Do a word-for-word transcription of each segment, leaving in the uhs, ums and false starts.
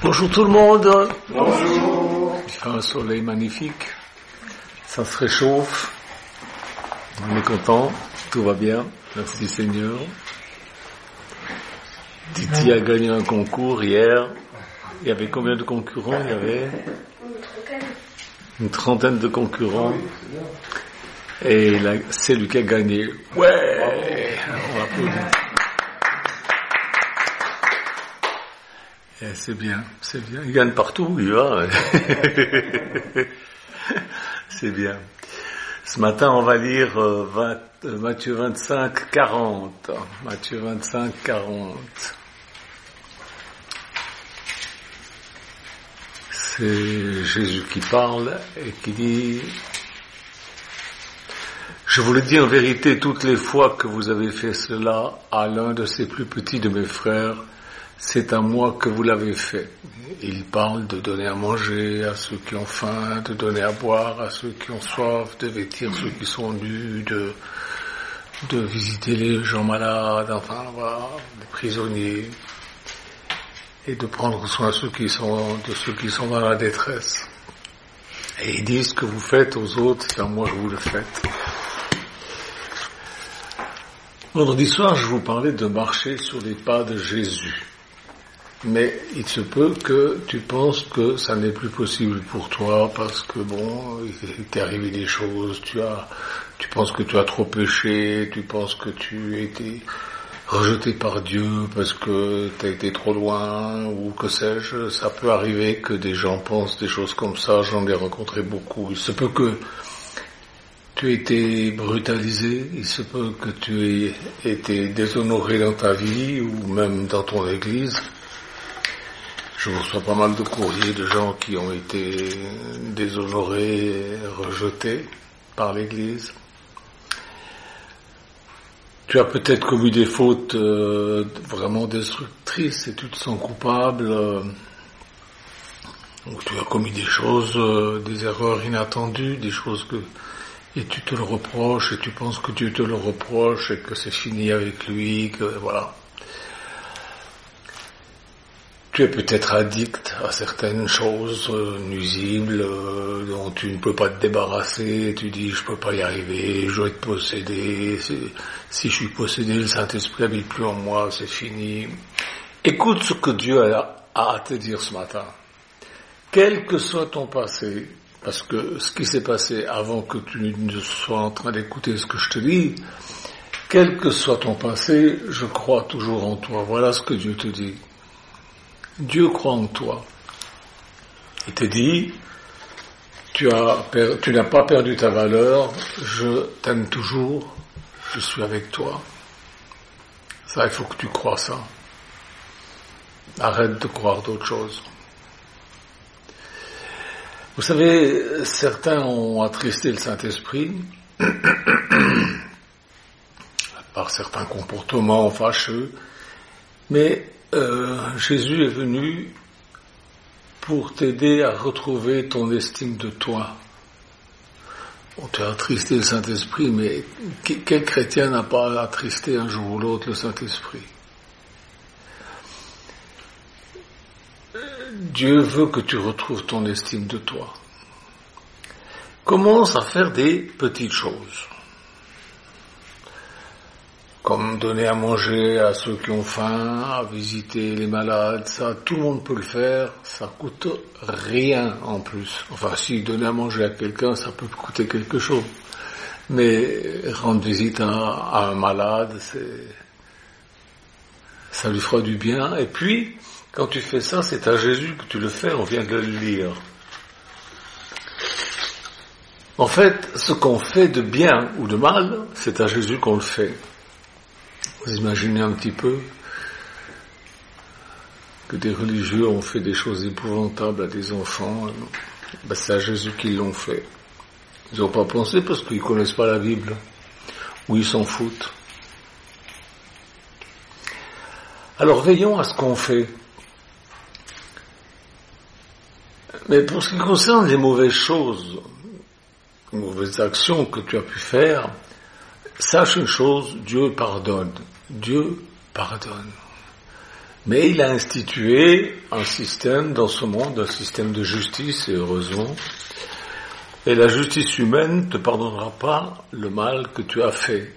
Bonjour tout le monde. Bonjour. Il fait un soleil magnifique. Ça se réchauffe. On est content. Tout va bien. Merci Seigneur. Titi a gagné un concours hier. Il y avait combien de concurrents? Il y avait une trentaine de concurrents. Et là, c'est lui qui a gagné. Ouais! On applaudit. Et c'est bien, c'est bien. Il gagne partout où il va. C'est bien. Ce matin, on va lire euh, vingt, euh, Matthieu vingt-cinq, quarante. Matthieu vingt-cinq, quarante. C'est Jésus qui parle et qui dit: je vous le dis en vérité, toutes les fois que vous avez fait cela à l'un de ces plus petits de mes frères, c'est à moi que vous l'avez fait. Il parle de donner à manger à ceux qui ont faim, de donner à boire à ceux qui ont soif, de vêtir ceux qui sont nus, de, de visiter les gens malades, enfin voilà, les prisonniers, et de prendre soin de ceux qui sont, de ceux qui sont dans la détresse. Et il dit: ce que vous faites aux autres, c'est à moi que vous le faites. Vendredi soir, je vous parlais de marcher sur les pas de Jésus. Mais il se peut que tu penses que ça n'est plus possible pour toi parce que bon, il t'est arrivé des choses, tu as, tu penses que tu as trop péché, tu penses que tu as été rejeté par Dieu parce que tu as été trop loin ou que sais-je. Ça peut arriver que des gens pensent des choses comme ça, j'en ai rencontré beaucoup. Il se peut que tu aies été brutalisé, il se peut que tu aies été déshonoré dans ta vie ou même dans ton église. Je reçois pas mal de courriers de gens qui ont été déshonorés et rejetés par l'Église. Tu as peut-être commis des fautes euh, vraiment destructrices et tu te sens coupable. Euh, donc tu as commis des choses, euh, des erreurs inattendues, des choses que... et tu te le reproches et tu penses que Dieu te le reproche et que c'est fini avec lui, que voilà. Tu es peut-être addict à certaines choses euh, nuisibles euh, dont tu ne peux pas te débarrasser. Tu dis: je peux pas y arriver, je dois être possédé. Si je suis possédé, le Saint-Esprit n'habite plus en moi, c'est fini. Écoute ce que Dieu a, a à te dire ce matin. Quel que soit ton passé, parce que ce qui s'est passé avant que tu ne sois en train d'écouter ce que je te dis, quel que soit ton passé, je crois toujours en toi. Voilà ce que Dieu te dit. Dieu croit en toi. Il te dit: tu as, per- tu n'as pas perdu ta valeur, je t'aime toujours, je suis avec toi. Ça, il faut que tu crois ça. Arrête de croire d'autres choses. Vous savez, certains ont attristé le Saint-Esprit par certains comportements fâcheux, mais Euh, Jésus est venu pour t'aider à retrouver ton estime de toi. On t'a attristé le Saint-Esprit, mais quel chrétien n'a pas attristé un jour ou l'autre le Saint-Esprit? Dieu veut que tu retrouves ton estime de toi. Commence à faire des petites choses. Comme donner à manger à ceux qui ont faim, à visiter les malades, ça, tout le monde peut le faire, ça coûte rien en plus. Enfin, si donner à manger à quelqu'un, ça peut coûter quelque chose. Mais rendre visite à, à un malade, c'est, ça lui fera du bien. Et puis, quand tu fais ça, c'est à Jésus que tu le fais, on vient de le lire. En fait, ce qu'on fait de bien ou de mal, c'est à Jésus qu'on le fait. Vous imaginez un petit peu que des religieux ont fait des choses épouvantables à des enfants. Ben, c'est à Jésus qu'ils l'ont fait. Ils n'ont pas pensé parce qu'ils ne connaissent pas la Bible. Ou ils s'en foutent. Alors veillons à ce qu'on fait. Mais pour ce qui concerne les mauvaises choses, les mauvaises actions que tu as pu faire, sache une chose, Dieu pardonne. Dieu pardonne. Mais il a institué un système dans ce monde, un système de justice, et heureusement. Et la justice humaine ne te pardonnera pas le mal que tu as fait.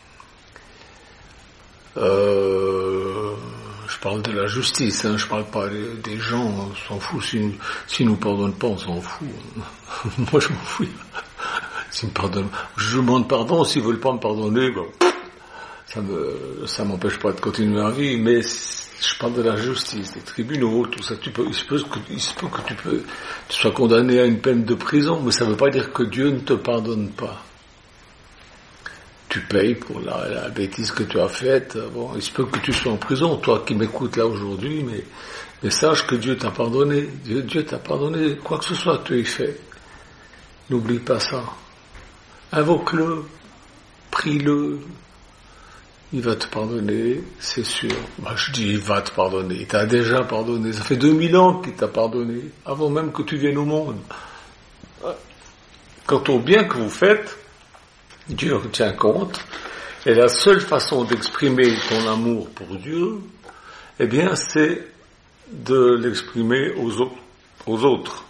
Euh, je parle de la justice, hein, je parle pas des, des gens, on s'en fout. S'ils si nous pardonnent pas, on s'en fout. Moi, je m'en fous. S'ils me pardonnent, je demande pardon. S'ils veulent pas me pardonner, bon, ça me, ça m'empêche pas de continuer ma vie. Mais je parle de la justice, des tribunaux, tout ça. Tu peux, il se peut que, il se peut que tu peux, tu sois condamné à une peine de prison, mais ça ne veut pas dire que Dieu ne te pardonne pas. Tu payes pour la, la bêtise que tu as faite. Bon, il se peut que tu sois en prison, toi qui m'écoutes là aujourd'hui, mais, mais sache que Dieu t'a pardonné. Dieu, Dieu t'a pardonné, quoi que ce soit que tu aies fait. N'oublie pas ça. Invoque-le, prie-le. Il va te pardonner, c'est sûr. Bah, je dis, il va te pardonner. Il t'a déjà pardonné. Ça fait deux mille ans qu'il t'a pardonné, avant même que tu viennes au monde. Quant au bien que vous faites, Dieu en tient compte. Et la seule façon d'exprimer ton amour pour Dieu, eh bien, c'est de l'exprimer aux, au- aux autres.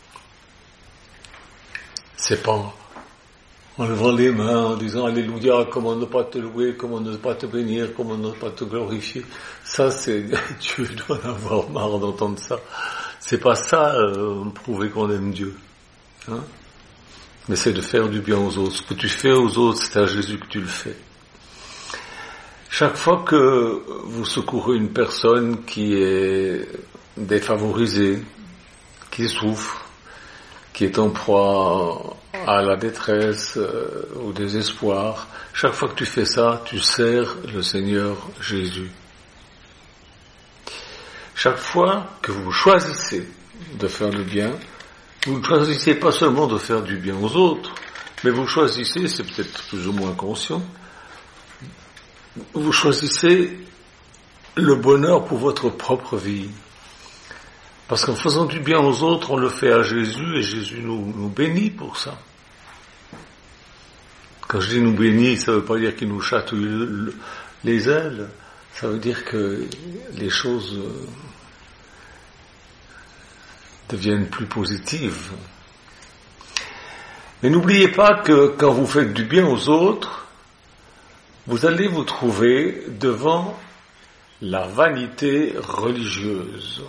C'est pas en levant les mains, en disant Alléluia, comment ne pas te louer, comment ne pas te bénir, comment ne pas te glorifier. Ça, c'est, Dieu doit en avoir marre d'entendre ça. C'est pas ça, euh, prouver qu'on aime Dieu. Hein? Mais c'est de faire du bien aux autres. Ce que tu fais aux autres, c'est à Jésus que tu le fais. Chaque fois que vous secourez une personne qui est défavorisée, qui souffre, qui est en proie à la détresse, euh, au désespoir, chaque fois que tu fais ça, tu sers le Seigneur Jésus. Chaque fois que vous choisissez de faire le bien, vous ne choisissez pas seulement de faire du bien aux autres, mais vous choisissez, c'est peut-être plus ou moins conscient, vous choisissez le bonheur pour votre propre vie. Parce qu'en faisant du bien aux autres, on le fait à Jésus, et Jésus nous, nous bénit pour ça. Quand je dis nous bénit, ça ne veut pas dire qu'il nous chatouille le, le, les ailes, ça veut dire que les choses deviennent plus positives. Mais n'oubliez pas que quand vous faites du bien aux autres, vous allez vous trouver devant la vanité religieuse.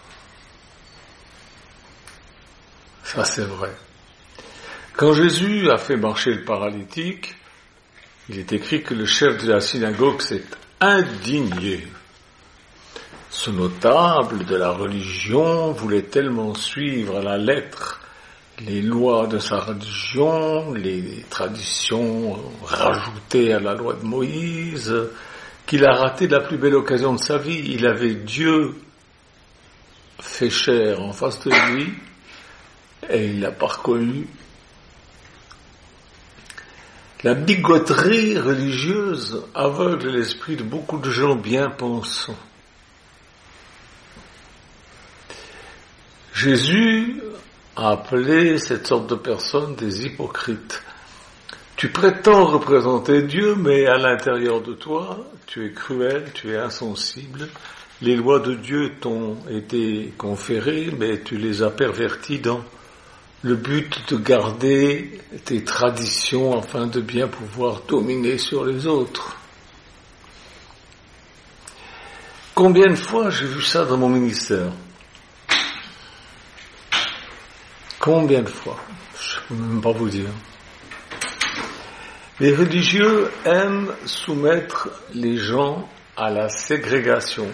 Ça, c'est vrai. Quand Jésus a fait marcher le paralytique, il est écrit que le chef de la synagogue s'est indigné. Ce notable de la religion voulait tellement suivre à la lettre les lois de sa religion, les traditions rajoutées à la loi de Moïse, qu'il a raté la plus belle occasion de sa vie. Il avait Dieu fait chair en face de lui, et il l'a pas reconnu. La bigoterie religieuse aveugle l'esprit de beaucoup de gens bien pensants. Jésus a appelé cette sorte de personnes des hypocrites. Tu prétends représenter Dieu, mais à l'intérieur de toi, tu es cruel, tu es insensible. Les lois de Dieu t'ont été conférées, mais tu les as perverties dans le but de garder tes traditions afin de bien pouvoir dominer sur les autres. Combien de fois j'ai vu ça dans mon ministère? Combien de fois? Je ne peux même pas vous dire. Les religieux aiment soumettre les gens à la ségrégation.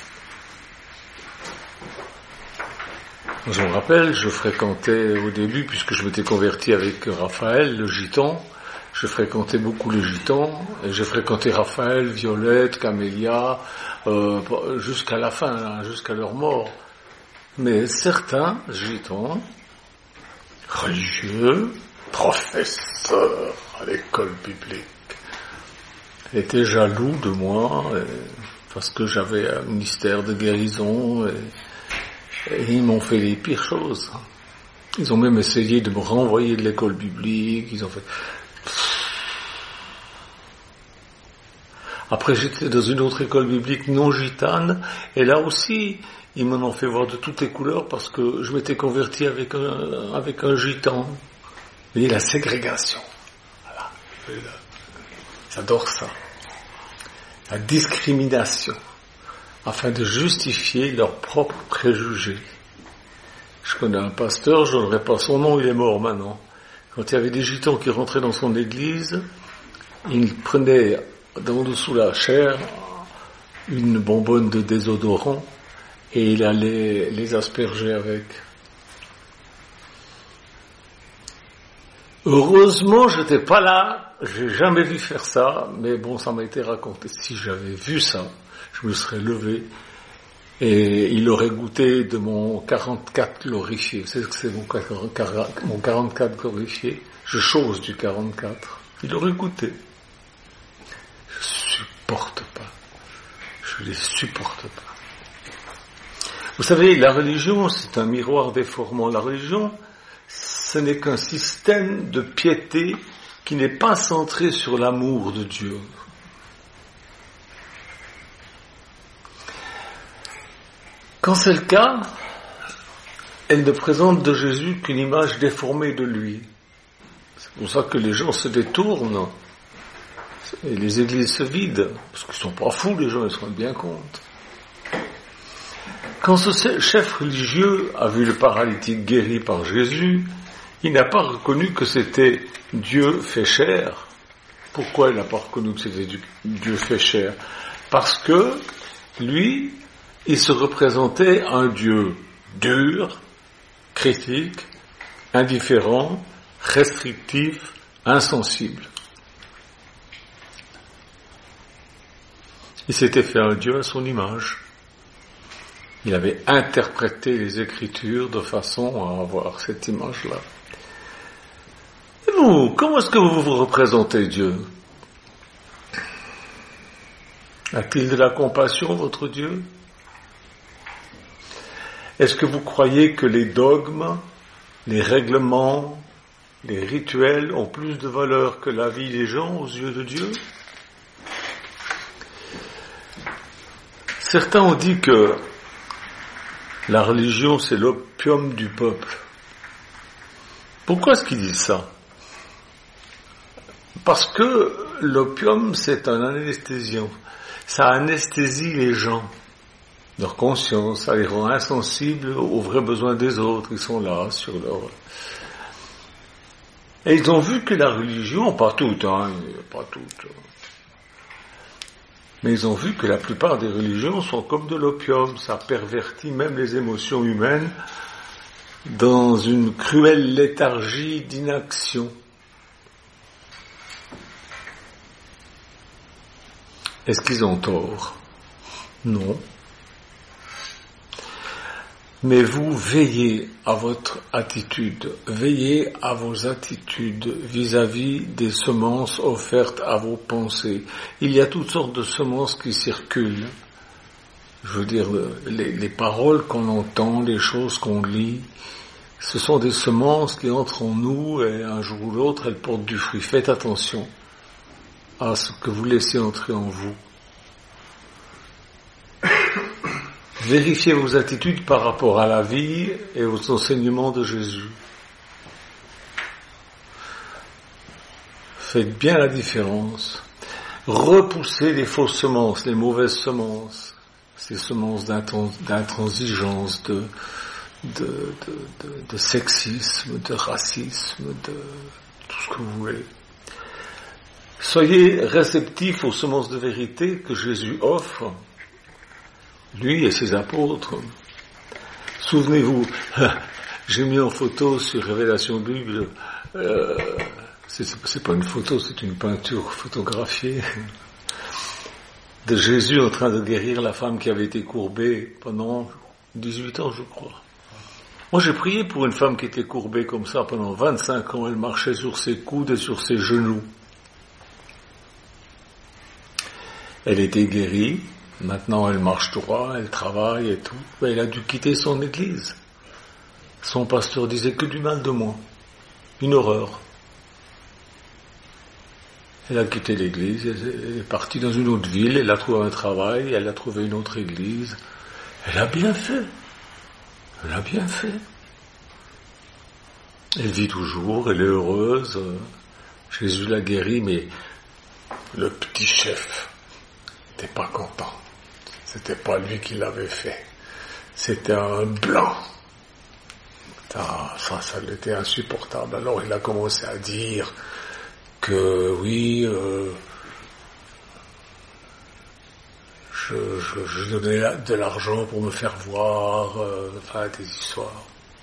Je me rappelle, je fréquentais au début, puisque je m'étais converti avec Raphaël, le gitan, je fréquentais beaucoup les gitans, et j'ai fréquenté Raphaël, Violette, Camélia, euh, jusqu'à la fin, hein, jusqu'à leur mort. Mais certains gitans, religieux, professeurs à l'école biblique, étaient jaloux de moi, et, parce que j'avais un ministère de guérison, et Et ils m'ont fait les pires choses. Ils ont même essayé de me renvoyer de l'école biblique. Ils ont fait... Après, j'étais dans une autre école biblique non gitane, et là aussi, ils m'en ont fait voir de toutes les couleurs parce que je m'étais converti avec un, avec un gitan. Vous voyez, la ségrégation. Voilà. J'adore ça. La discrimination, afin de justifier leurs propres préjugés. Je connais un pasteur, je n'aurais pas son nom, il est mort maintenant. Quand il y avait des gitans qui rentraient dans son église, il prenait d'en dessous la chair une bonbonne de désodorant et il allait les asperger avec. Heureusement, je n'étais pas là, j'ai jamais vu faire ça, mais bon, ça m'a été raconté. Si j'avais vu ça, je me serais levé et il aurait goûté de mon quarante-quatre glorifié. Vous savez ce que c'est mon quarante-quatre glorifié? Je chose du quarante-quatre. Il aurait goûté. Je supporte pas. Je les supporte pas. Vous savez, la religion, c'est un miroir déformant. La religion, ce n'est qu'un système de piété qui n'est pas centré sur l'amour de Dieu. Quand c'est le cas, elle ne présente de Jésus qu'une image déformée de lui. C'est pour ça que les gens se détournent et les églises se vident, parce qu'ils ne sont pas fous, les gens, ils se rendent bien compte. Quand ce chef religieux a vu le paralytique guéri par Jésus, il n'a pas reconnu que c'était Dieu fait chair. Pourquoi il n'a pas reconnu que c'était Dieu fait chair? Parce que lui, il se représentait un Dieu dur, critique, indifférent, restrictif, insensible. Il s'était fait un Dieu à son image. Il avait interprété les Écritures de façon à avoir cette image-là. Et vous, comment est-ce que vous vous représentez Dieu? A-t-il de la compassion, votre Dieu? Est-ce que vous croyez que les dogmes, les règlements, les rituels ont plus de valeur que la vie des gens aux yeux de Dieu? Certains ont dit que la religion, c'est l'opium du peuple. Pourquoi est-ce qu'ils disent ça? Parce que l'opium, c'est un anesthésiant. Ça anesthésie les gens, leur conscience, ça les rend insensibles aux vrais besoins des autres. Ils sont là, sur leur... Et ils ont vu que la religion, pas toutes, hein, pas toutes, mais ils ont vu que la plupart des religions sont comme de l'opium. Ça pervertit même les émotions humaines dans une cruelle léthargie d'inaction. Est-ce qu'ils ont tort? Non. Mais vous veillez à votre attitude, veillez à vos attitudes vis-à-vis des semences offertes à vos pensées. Il y a toutes sortes de semences qui circulent. Je veux dire, les, les paroles qu'on entend, les choses qu'on lit, ce sont des semences qui entrent en nous et un jour ou l'autre, elles portent du fruit. Faites attention à ce que vous laissez entrer en vous. Vérifiez vos attitudes par rapport à la vie et aux enseignements de Jésus. Faites bien la différence. Repoussez les fausses semences, les mauvaises semences, ces semences d'intransigeance, de, de, de, de, de sexisme, de racisme, de tout ce que vous voulez. Soyez réceptifs aux semences de vérité que Jésus offre, lui et ses apôtres. Souvenez-vous, j'ai mis en photo sur Révélation Bible, euh, c'est, c'est pas une photo, c'est une peinture photographiée, de Jésus en train de guérir la femme qui avait été courbée pendant dix-huit ans, je crois. Moi, j'ai prié pour une femme qui était courbée comme ça pendant vingt-cinq ans, elle marchait sur ses coudes et sur ses genoux. Elle était guérie. Maintenant, elle marche droit, elle travaille et tout. Mais elle a dû quitter son église. Son pasteur disait que du mal de moi. Une horreur. Elle a quitté l'église, elle est partie dans une autre ville, elle a trouvé un travail, elle a trouvé une autre église. Elle a bien fait. Elle a bien fait. Elle vit toujours, elle est heureuse. Jésus l'a guérie, mais le petit chef n'était pas content. C'était pas lui qui l'avait fait. C'était un blanc. Ça, ça, ça l'était insupportable. Alors il a commencé à dire que oui, euh, je, je, je donnais de l'argent pour me faire voir, euh, enfin des histoires.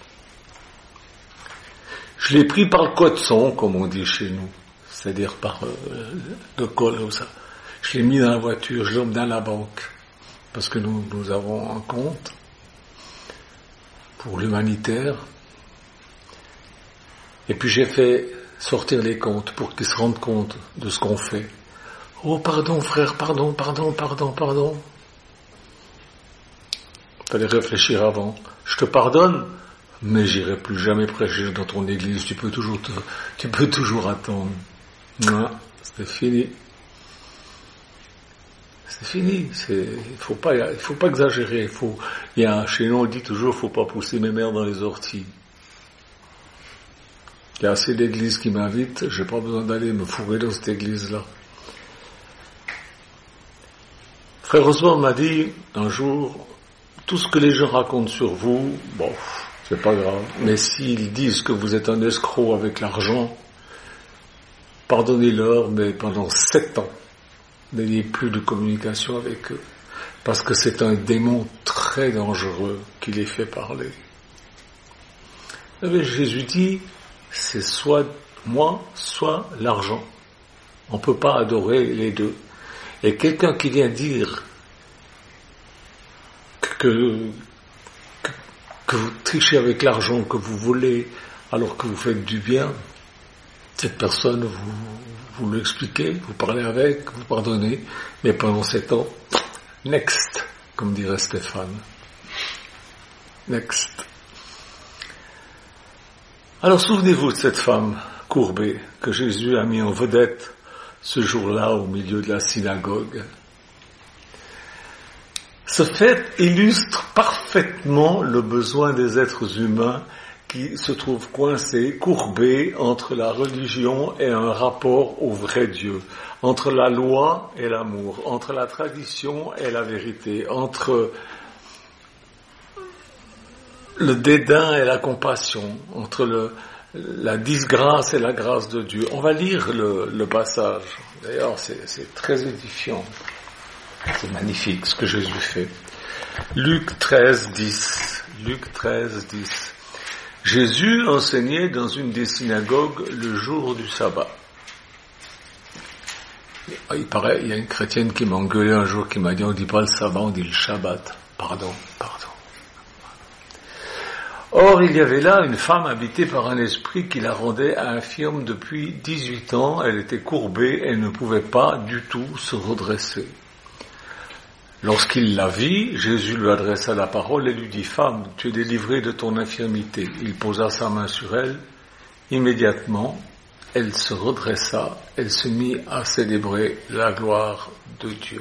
Je l'ai pris par le cotson, comme on dit chez nous, c'est-à-dire par euh, le col comme ça. Je l'ai mis dans la voiture, je l'ai emmené à la banque, parce que nous, nous avons un compte pour l'humanitaire. Et puis j'ai fait sortir les comptes pour qu'ils se rendent compte de ce qu'on fait. Oh, pardon frère, pardon, pardon, pardon, pardon. Fallait réfléchir avant. Je te pardonne, mais j'irai plus jamais prêcher dans ton église. Tu peux toujours te, tu peux toujours attendre. Non, c'est fini. C'est fini. C'est, il faut pas, il faut pas exagérer. Il faut, il y a, chez nous on dit toujours, faut pas pousser mes mères dans les orties. Il y a assez d'églises qui m'invitent, j'ai pas besoin d'aller me fourrer dans cette église-là. Frère Oswald m'a dit un jour, tout ce que les gens racontent sur vous, bon, c'est pas grave, mais s'ils disent que vous êtes un escroc avec l'argent, pardonnez-leur, mais pendant sept ans, n'ayez plus de communication avec eux, parce que c'est un démon très dangereux qui les fait parler. Et Jésus dit, c'est soit moi, soit l'argent. On ne peut pas adorer les deux. Et quelqu'un qui vient dire que, que, que vous trichez avec l'argent, que vous volez alors que vous faites du bien, cette personne, vous, vous l'expliquez, vous parlez avec, vous pardonnez, mais pendant sept ans, next, comme dirait Stéphane. Next. Alors souvenez-vous de cette femme courbée que Jésus a mis en vedette ce jour-là au milieu de la synagogue. Ce fait illustre parfaitement le besoin des êtres humains qui se trouvent coincés, courbés entre la religion et un rapport au vrai Dieu, entre la loi et l'amour, entre la tradition et la vérité, entre le dédain et la compassion, entre le, la disgrâce et la grâce de Dieu. On va lire le, le passage. D'ailleurs, c'est, c'est très édifiant. C'est magnifique ce que Jésus fait. Luc treize, dix. Luc treize, dix. Jésus enseignait dans une des synagogues le jour du sabbat. Il paraît, il y a une chrétienne qui m'a engueulé un jour, qui m'a dit, on dit pas le sabbat, on dit le shabbat. Pardon, pardon. Or, il y avait là une femme habitée par un esprit qui la rendait infirme depuis dix-huit ans. Elle était courbée et ne pouvait pas du tout se redresser. Lorsqu'il la vit, Jésus lui adressa la parole et lui dit, « Femme, tu es délivrée de ton infirmité. » Il posa sa main sur elle. Immédiatement, elle se redressa, elle se mit à célébrer la gloire de Dieu.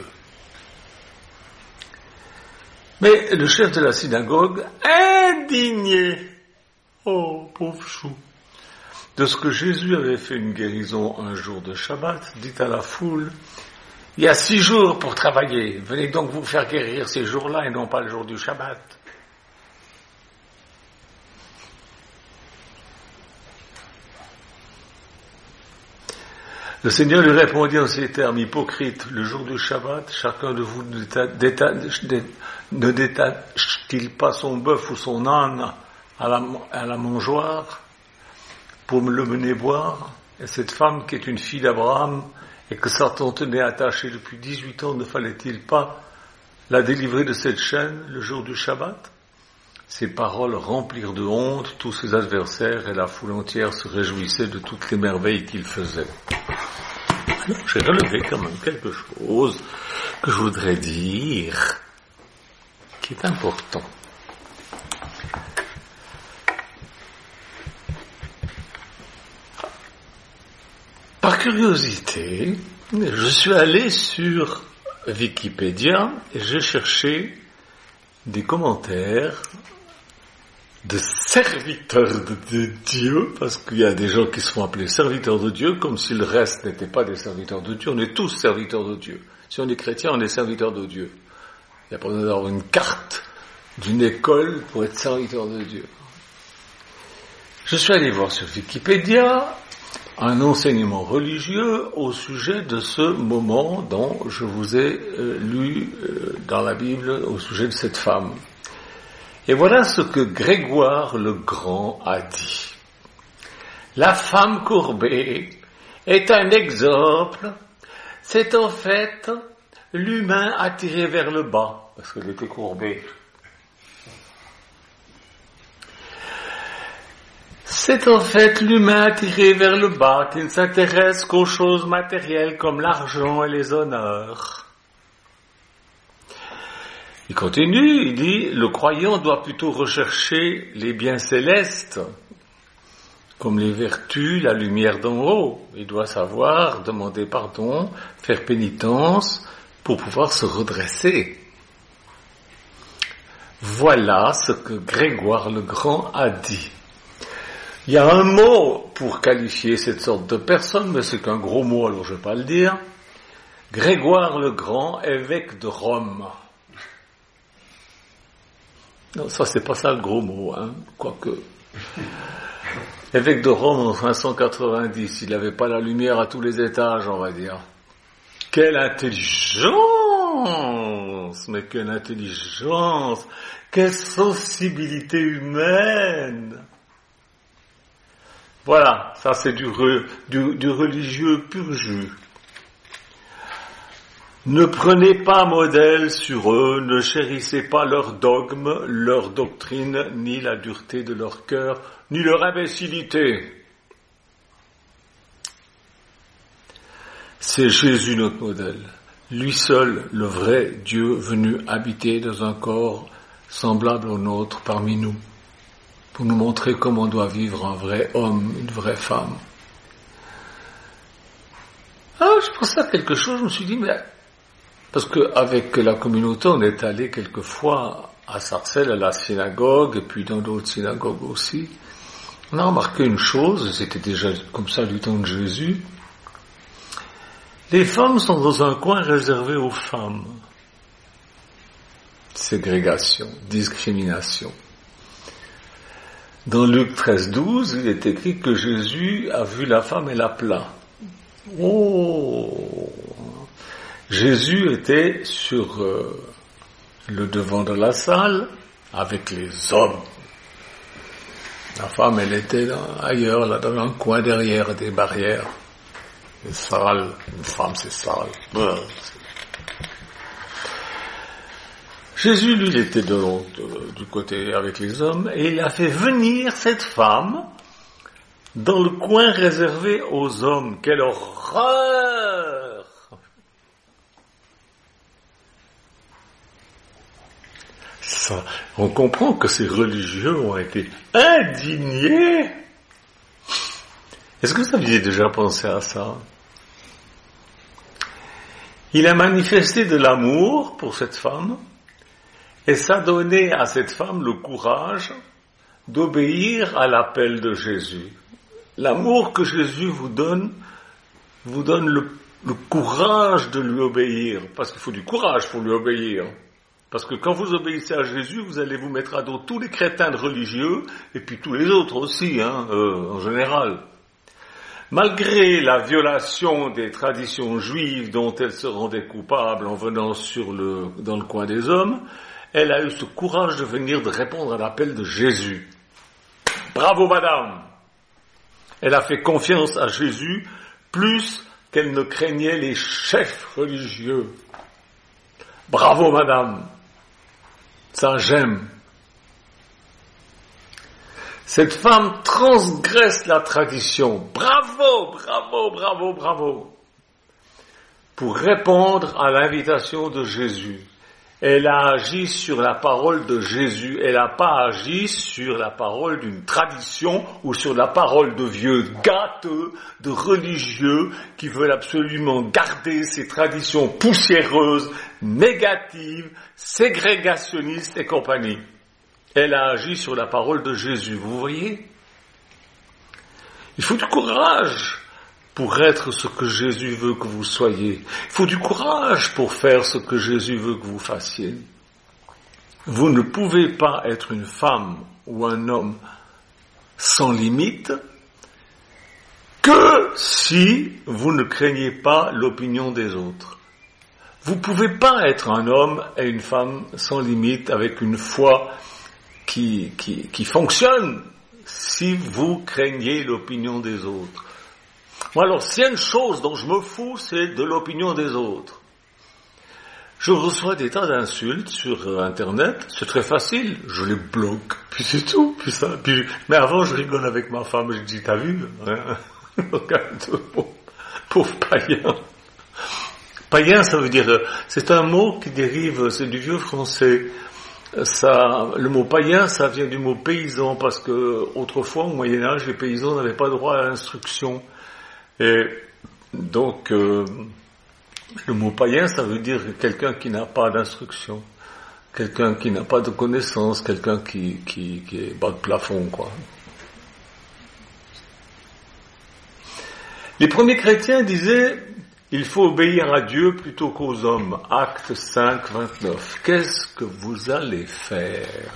Mais le chef de la synagogue, indigné, oh pauvre chou, de ce que Jésus avait fait une guérison un jour de Shabbat, dit à la foule, il y a six jours pour travailler, venez donc vous faire guérir ces jours-là et non pas le jour du Shabbat. Le Seigneur lui répondit en ces termes, hypocrite, le jour du Shabbat, chacun de vous ne détache-t-il pas son bœuf ou son âne à la, à la mangeoire pour me le mener boire? Et cette femme qui est une fille d'Abraham et que Satan tenait attachée depuis dix-huit ans, ne fallait-il pas la délivrer de cette chaîne le jour du Shabbat? Ces paroles remplirent de honte tous ses adversaires et la foule entière se réjouissait de toutes les merveilles qu'il faisait. Alors, j'ai relevé quand même quelque chose que je voudrais dire, qui est important. Par curiosité, je suis allé sur Wikipédia et j'ai cherché des commentaires de serviteurs de Dieu, parce qu'il y a des gens qui se font appeler serviteurs de Dieu, comme si le reste n'était pas des serviteurs de Dieu. On est tous serviteurs de Dieu. Si on est chrétien, on est serviteurs de Dieu. Il n'y a pas besoin d'avoir une carte d'une école pour être serviteur de Dieu. Je suis allé voir sur Wikipédia un enseignement religieux au sujet de ce moment dont je vous ai euh, lu euh, dans la Bible au sujet de cette femme. Et voilà ce que Grégoire le Grand a dit. La femme courbée est un exemple, c'est en fait l'humain attiré vers le bas, parce qu'elle était courbée. C'est en fait l'humain attiré vers le bas qui ne s'intéresse qu'aux choses matérielles comme l'argent et les honneurs. Il continue, il dit, le croyant doit plutôt rechercher les biens célestes, comme les vertus, la lumière d'en haut. Il doit savoir demander pardon, faire pénitence pour pouvoir se redresser. Voilà ce que Grégoire le Grand a dit. Il y a un mot pour qualifier cette sorte de personne, mais c'est qu'un gros mot, alors je ne vais pas le dire. Grégoire le Grand, évêque de Rome. Non, ça c'est pas ça le gros mot, hein, quoique. Évêque de Rome en cinq cent quatre-vingt-dix, il n'avait pas la lumière à tous les étages, on va dire. Quelle intelligence! Mais quelle intelligence! Quelle sensibilité humaine! Voilà, ça c'est du, re, du, du religieux pur jus. Ne prenez pas modèle sur eux, ne chérissez pas leurs dogmes, leur doctrine, ni la dureté de leur cœur, ni leur imbécilité. C'est Jésus notre modèle, lui seul, le vrai Dieu venu habiter dans un corps semblable au nôtre parmi nous, pour nous montrer comment doit vivre un vrai homme, une vraie femme. Alors je pensais à quelque chose, je me suis dit, mais parce qu'avec la communauté, on est allé quelquefois à Sarcelles, à la synagogue, et puis dans d'autres synagogues aussi. On a remarqué une chose, c'était déjà comme ça du temps de Jésus. Les femmes sont dans un coin réservé aux femmes. Ségrégation, discrimination. Dans Luc treize douze, il est écrit que Jésus a vu la femme et l'a plaint. Oh! Jésus était sur euh, le devant de la salle avec les hommes. La femme, elle était là, ailleurs, là, dans un coin derrière des barrières. C'est sale. Une femme, c'est sale. Ouais. Jésus, lui, il était de l'autre, du côté avec les hommes, et il a fait venir cette femme dans le coin réservé aux hommes. Quelle horreur! Ça, on comprend que ces religieux ont été indignés. Est-ce que vous aviez déjà pensé à ça? Il a manifesté de l'amour pour cette femme, et ça donnait à cette femme le courage d'obéir à l'appel de Jésus. L'amour que Jésus vous donne, vous donne le, le courage de lui obéir, parce qu'il faut du courage pour lui obéir. Parce que quand vous obéissez à Jésus, vous allez vous mettre à dos tous les crétins de religieux, et puis tous les autres aussi, hein, euh, en général. Malgré la violation des traditions juives dont elle se rendait coupable en venant sur le, dans le coin des hommes, elle a eu ce courage de venir de répondre à l'appel de Jésus. Bravo madame! Elle a fait confiance à Jésus plus qu'elle ne craignait les chefs religieux. Bravo madame! Ça j'aime. Cette femme transgresse la tradition. Bravo, bravo, bravo, bravo. Pour répondre à l'invitation de Jésus. Elle a agi sur la parole de Jésus. Elle n'a pas agi sur la parole d'une tradition ou sur la parole de vieux gâteux, de religieux qui veulent absolument garder ces traditions poussiéreuses, négatives, ségrégationnistes et compagnie. Elle a agi sur la parole de Jésus. Vous voyez ? Il faut du courage pour être ce que Jésus veut que vous soyez. Il faut du courage pour faire ce que Jésus veut que vous fassiez. Vous ne pouvez pas être une femme ou un homme sans limite que si vous ne craignez pas l'opinion des autres. Vous ne pouvez pas être un homme et une femme sans limite avec une foi qui, qui, qui fonctionne si vous craignez l'opinion des autres. Moi, alors, s'il y a une chose dont je me fous, c'est de l'opinion des autres. Je reçois des tas d'insultes sur Internet, c'est très facile, je les bloque, puis c'est tout, puis ça, puis, mais avant je rigole avec ma femme, je dis, t'as vu, hein? Regarde, pauvre, pauvre païen. Païen, ça veut dire, c'est un mot qui dérive, c'est du vieux français. Ça, le mot païen, ça vient du mot paysan, parce que autrefois, au Moyen-Âge, les paysans n'avaient pas droit à l'instruction. Et donc, euh, le mot païen, ça veut dire quelqu'un qui n'a pas d'instruction, quelqu'un qui n'a pas de connaissance, quelqu'un qui, qui, qui est bas de plafond, quoi. Les premiers chrétiens disaient, il faut obéir à Dieu plutôt qu'aux hommes. Acte cinq, vingt-neuf. Qu'est-ce que vous allez faire?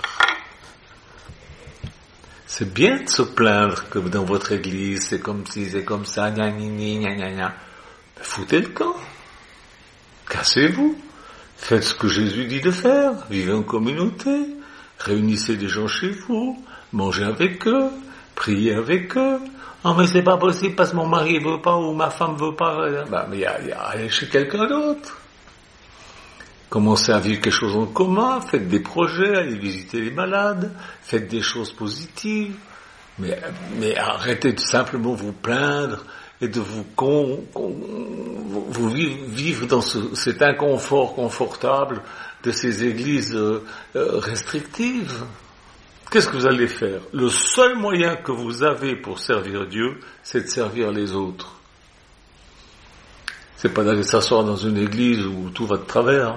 C'est bien de se plaindre que dans votre église, c'est comme ci, c'est comme ça, gna gna gna gna gna. Mais foutez le camp. Cassez-vous. Faites ce que Jésus dit de faire. Vivez en communauté. Réunissez des gens chez vous. Mangez avec eux. Priez avec eux. Ah, mais c'est pas possible parce que mon mari veut pas ou ma femme veut pas. Ben, mais allez chez quelqu'un d'autre. Commencez à vivre quelque chose en commun, faites des projets, allez visiter les malades, faites des choses positives, mais, mais arrêtez de simplement vous plaindre et de vous, con, con, vous vivre, vivre dans ce, cet inconfort confortable de ces églises euh, restrictives. Qu'est-ce que vous allez faire? Le seul moyen que vous avez pour servir Dieu, c'est de servir les autres. C'est pas d'aller s'asseoir dans une église où tout va de travers.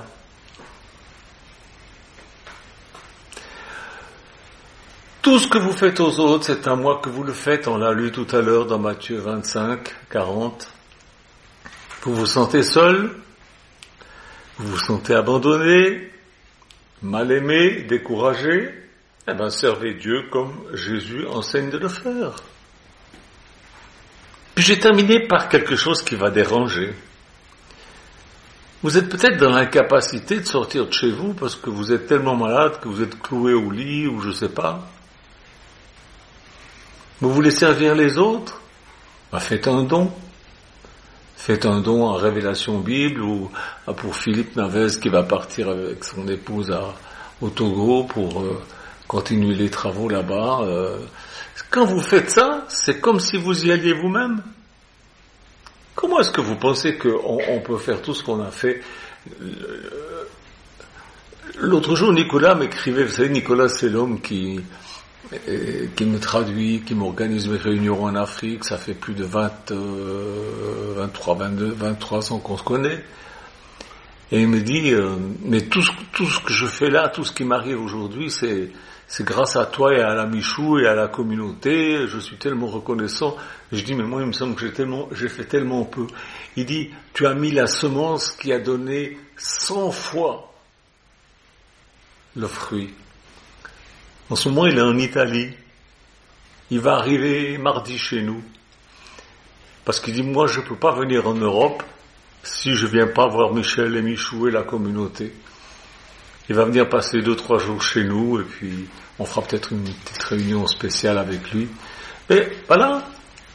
Tout ce que vous faites aux autres, c'est à moi que vous le faites. On l'a lu tout à l'heure dans Matthieu vingt-cinq, quarante. Vous vous sentez seul? Vous vous sentez abandonné? Mal aimé? Découragé? Eh bien, servez Dieu comme Jésus enseigne de le faire. Puis j'ai terminé par quelque chose qui va déranger. Vous êtes peut-être dans l'incapacité de sortir de chez vous parce que vous êtes tellement malade que vous êtes cloué au lit ou je sais pas. Vous voulez servir les autres? Ben, faites un don. Faites un don en Révélation Bible ou pour Philippe Navez qui va partir avec son épouse à, au Togo pour euh, continuer les travaux là-bas. Euh, quand vous faites ça, c'est comme si vous y alliez vous-même. Comment est-ce que vous pensez qu'on on peut faire tout ce qu'on a fait? L'autre jour, Nicolas m'écrivait, vous savez, Nicolas, c'est l'homme qui, qui me traduit, qui m'organise mes réunions en Afrique, ça fait plus de vingt, euh, vingt-trois, vingt-deux, vingt-trois ans qu'on se connaît. Et il me dit, euh, mais tout ce, tout ce que je fais là, tout ce qui m'arrive aujourd'hui, c'est, c'est grâce à toi et à la Michou et à la communauté, je suis tellement reconnaissant. Je dis, mais moi, il me semble que j'ai tellement, j'ai fait tellement peu. Il dit, tu as mis la semence qui a donné cent fois le fruit. En ce moment, il est en Italie. Il va arriver mardi chez nous. Parce qu'il dit, moi, je ne peux pas venir en Europe si je viens pas voir Michel et Michou et la communauté. Il va venir passer deux, trois jours chez nous et puis on fera peut-être une petite réunion spéciale avec lui. Et voilà.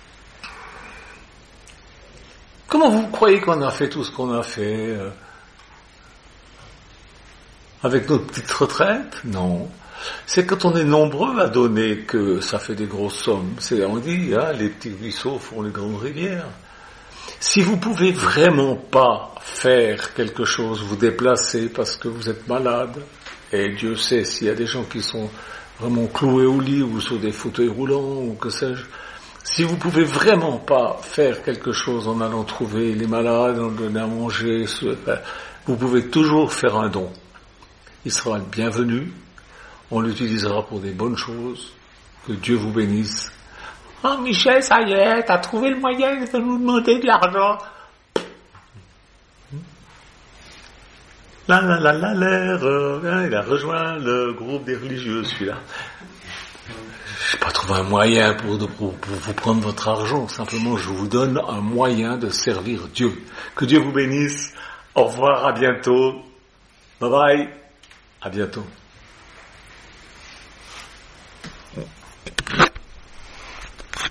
Comment vous croyez qu'on a fait tout ce qu'on a fait euh, avec notre petite retraite? Non. C'est quand on est nombreux à donner que ça fait des grosses sommes. C'est, on dit, hein, les petits ruisseaux font les grandes rivières. Si vous pouvez vraiment pas faire quelque chose, vous déplacer parce que vous êtes malade, et Dieu sait s'il y a des gens qui sont vraiment cloués au lit ou sur des fauteuils roulants ou que sais-je, si vous pouvez vraiment pas faire quelque chose en allant trouver les malades, en donner à manger, vous pouvez toujours faire un don. Il sera le bienvenu, on l'utilisera pour des bonnes choses, que Dieu vous bénisse. Oh Michel, ça y est, t'as trouvé le moyen de nous demander de l'argent. Là, là, là, là, l'air, euh, il a rejoint le groupe des religieux, celui-là. Je n'ai pas trouvé un moyen pour, pour, pour vous prendre votre argent, simplement je vous donne un moyen de servir Dieu. Que Dieu vous bénisse, au revoir, à bientôt, bye bye, à bientôt.